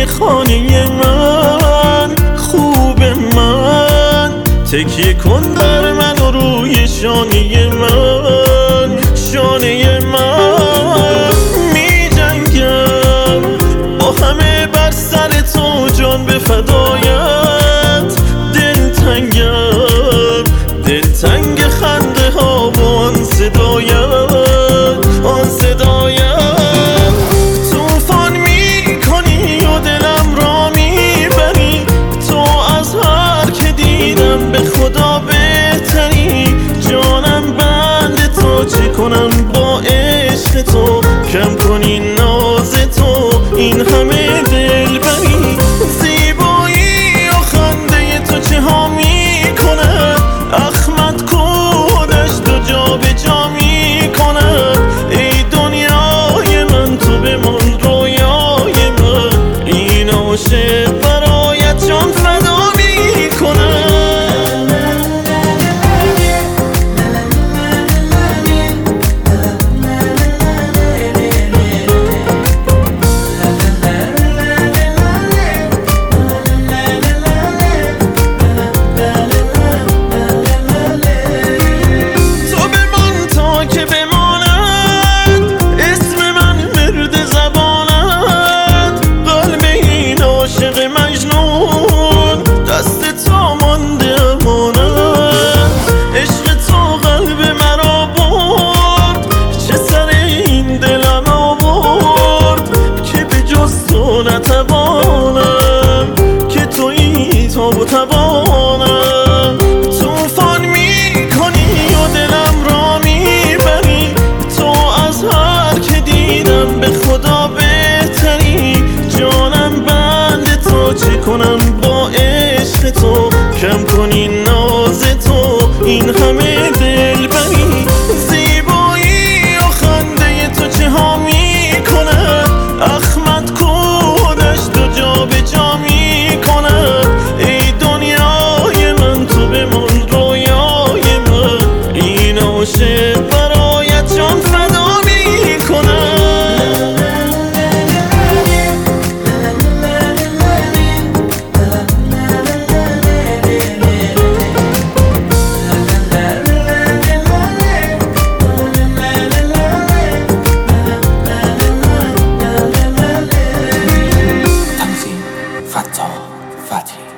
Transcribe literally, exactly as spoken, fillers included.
توی خانه من خوب من تکیه کن در من و روی شانه من شانه من می جنگم با همه بر سر تو جان به فدایت دلتنگم دلتنگ خنده ها و آن صدایت آن صدایت توفان می کنی و دلم را می بری تو از هر که دیدم به خدا بهتری جانم بند تو چه کنم با عشق تو کم کنی ناز تو این همه دل بری زیبایی و خنده تو چه ها می کند اخمد کودش تو جا به جا می کند ای دنیای من تو بمان رویای من این عاشق برایت جان فدا می کند نتوانم که تویی تا و توانم توفان می کنی و دلم را می بری تو از هر که دیدم به خدا بهتری جانم بند تو چه کنم با عشق تو کم کنی ناز تو این همه دل بری زیبایی و خنده تو چه ها می کند اخمد جا به جا می کند ای دنیای من تو بمان رویای من این عاشق برایت جان فدا می کند Fatah Fatih